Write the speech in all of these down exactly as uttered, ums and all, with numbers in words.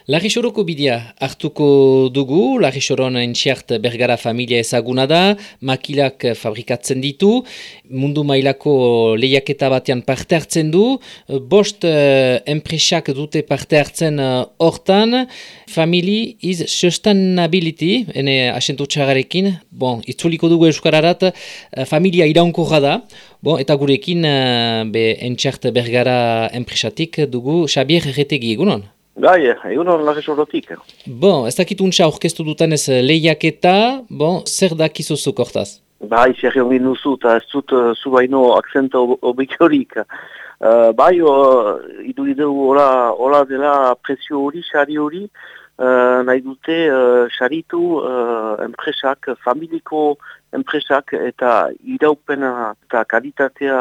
Larrixoroko bidea hartuko dugu, Larrixoron entxiart Bergara familia ezaguna da, makilak fabrikatzen ditu, mundu mailako lehiaketa batean parte hartzen du, bost uh, enpresak dute parte hartzen uh, hortan, family is sustainability, ene asentu txagarekin, bon, itzuliko dugu euskararat, uh, familia iraunkorra da, bon, eta gurekin uh, be entxiart Bergara enpresatik dugu Xabier Erretegi, egunon? Bai, egun hor Larrixorotik. Bon, ez dakit untxa aurkeztu dutanez lehiaketa, bon, zer dakizuzuk hortaz? Bai, zerri hongin duzu, eta ez dut uh, zu baino akzenta obikiorik. Uh, bai, uh, idu idu hola, hola dela presio hori, xari hori, uh, nahi dute uh, xaritu uh, enpresak, familiko enpresak, eta iraupena eta kalitatea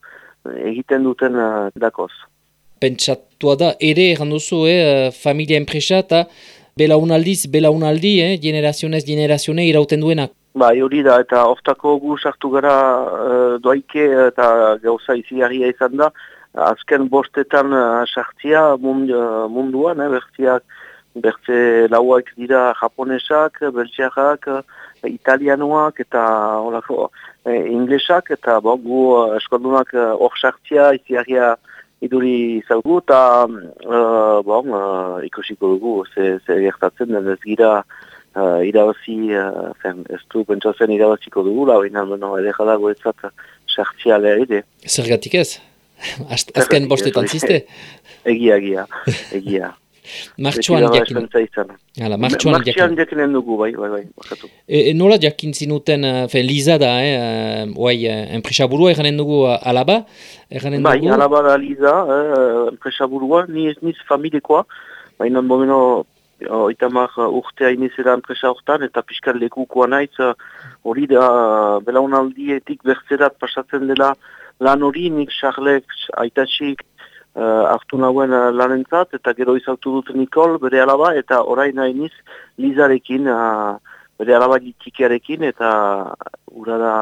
egiten duten uh, dakoz. Pentsatua da, ere egan duzu, eh, familia enpresa eta belaunaldiz, belaunaldi, eh, generazionez, generazione irauten duenak. Bai, hori da, eta oftako gu sartu gara uh, doaike eta gauza izigarria izan da, azken bostetan uh, sartzia mund, uh, munduan, eh, bertziak, bertze lauak dira japonesak, belgiarrak, italianoak eta olako, eh, inglesak, eta bo, gu uh, eskondunak hor uh, sartzia izigarria iduri zaugu, eta uh, bon, uh, ikusiko dugu, ze, ze gertatzen, ez gira uh, irabazi, uh, zen, ez du pentsatzen irabaziko dugu, lau inan, bueno, edera dago ezat sartzia lehide. Zergatik ez? Azken bostetan ziste? Egia, egia, egia. Martxoan jakin. Hala, martxoan jakin. Martxoan jakinen dugu, bai, bai, bai, bakatu. E, e, nola jakin zinuten, fe, Liza da, eh, oai, enpresa burua eganen dugu alaba? Eganen bai, dugu? alaba da Liza, eh, enpresa burua, niz, niz familikoa, baina bomeno, oitamar urtea inizera enpresa hortan, eta pixkal lekukoa naiz, hori da, belaunaldietik bertzerat pasatzen dela lan hori, nik Charlek, Aitatxik, Uh, hartu nahuen uh, lanentzat, eta gero izautu dut Nikol, bere alaba, eta orain hainiz Lizarekin, uh, bere alaba gitikiarekin, eta ura da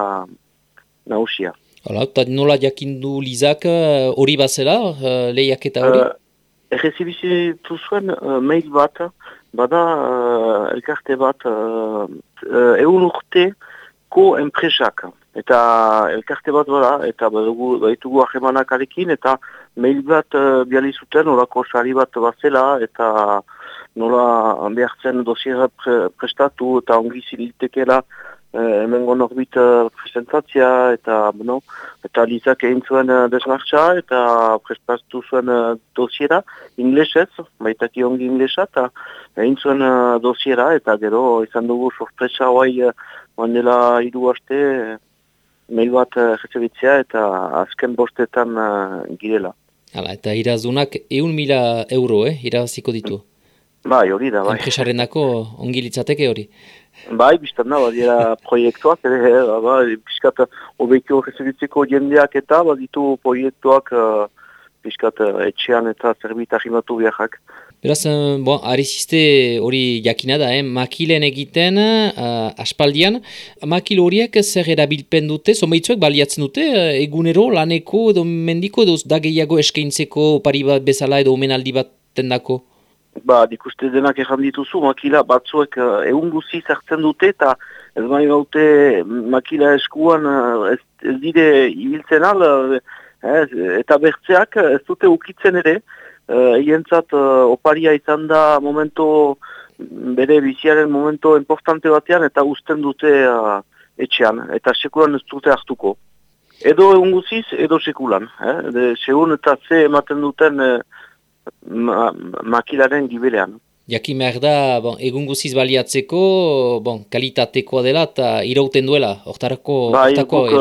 nausia. Hala, eta nola jakindu Lizak hori uh, bazela, uh, lehiaketa hori? Uh, Errezibizitu zuen uh, mail bat, bada uh, elkarte bat, uh, uh, egun urteko enpresak. Eta elkarte bat bada, eta badugu, baitugu ahemanak arekin, eta mail bat uh, biali zuten, orako sari bat bazela, eta nola behartzen dosiera pre, prestatu, eta ongi zilitekela uh, emengo norbit uh, presentatzia, eta, bueno, eta Lizak egin zuen uh, desmartza, eta prestatu zuen uh, dosiera, inglesez, baitaki ongi inglesa, eta egin zuen uh, dosiera, eta gero izan dugu sorpresa hoai uh, mandela hiru aste, mail bat jetzebitzea eta azken bostetan uh, girela. Hala, eta irazunak eun mila euro, eh, irabaziko ditu. Bai, hori da, bai. Enpresarenako ongi litzateke hori. Bai, biztan da, badira proiektuak, ere, ba, piskat obekio jetzebitzeko jendeak eta baditu proiektuak uh, piskat uh, etxean eta zerbit ahimatu biharrak. Beraz, bon, ariziste hori jakina da, eh? Makilen egiten, uh, aspaldian. Makil horiek zer erabilpen dute, zomeitzuek baliatzen dute, uh, egunero, laneko edo mendiko, edo da gehiago eskaintzeko opari bat bezala edo omenaldi bat tendako? Ba, dikuste denak erran dituzu, makila batzuek uh, egun guzi zartzen dute, eta ez bai gaute makila eskuan uh, ez, ez dire ibiltzen al, uh, eh, eta bertzeak ez dute ukitzen ere, Egientzat uh, oparia izan da momento, bere biziaren momento importante batean, eta uzten dute uh, etxean, eta sekulan ez dute hartuko. Edo egun guziz, edo sekulan. Eh? De, segun eta ze ematen duten uh, ma, makilaren gibelean. Jakin behar da, bon, egun guziz baliatzeko, bon, kalitatekoa dela eta irauten duela, hortarako... Bai,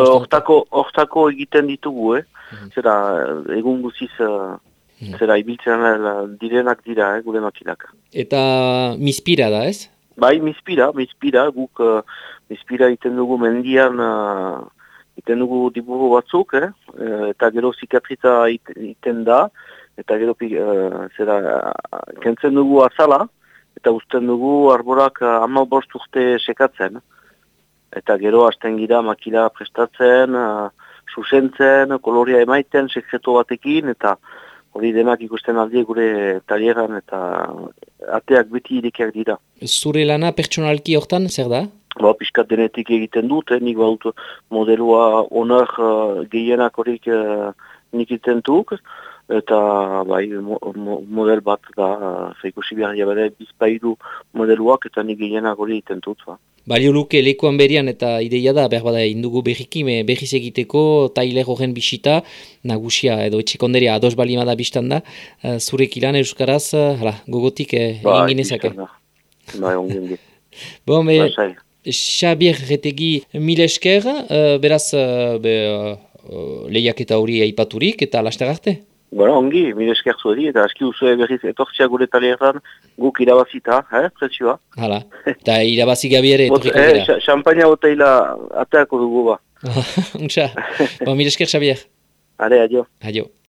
hortako egiten ditugu, eh? Mm-hmm. Zera, egun guziz... Uh, Zera, ibiltzen direnak dira, eh, gure makilak. Eta mispira da, ez? Bai, mispira, mispira, guk uh, mispira iten dugu mendian, uh, iten dugu diburu batzuk, eh, eta gero zikatrita iten da, eta gero uh, zera, uh, kentzen dugu azala, eta uzten dugu arborak uh, ama bost urte sekatzen. Eta gero hasten gira makila prestatzen, uh, susentzen, koloria emaiten, sekreto batekin, eta hori denak ikusten aldi gure taileran eta ateak beti irekiak dira. Zure lana pertsonalki hortan, zer da? Ba, piskat denetik egiten dut, eh, nik baut modelua onar uh, gehienak horik uh, nik egiten duk, eta bai, mo, mo, model bat da, uh, ikusi behar jabere bizpaidu modeluak, eta nik gehienak hori egiten dut. Ba. Balio luke lekuan berian eta ideia da, behar bada indugu berriki, me berriz egiteko, tailer horren bisita, nagusia edo etxekonderia ados balimada biztan da, uh, zurek ilan euskaraz, uh, hala, gogotik eh, Ba, egin ginezake. Bai, ongi ongi. Bon, me, Ba, Xabier Retegi mil esker, uh, beraz uh, be, uh, lehiaketa hori aipaturik eta laster arte? Bueno, ongi, mil esker zuedi, eta aski uzue berriz etortzia gure taleeran guk irabazita, eh, pretzioa. Hala, eta irabazi gabi ere etorriko eh, dira. Champaña boteila ateako dugu ba. Untxa, bon, mil esker Xabier. Ale, adio. Adio.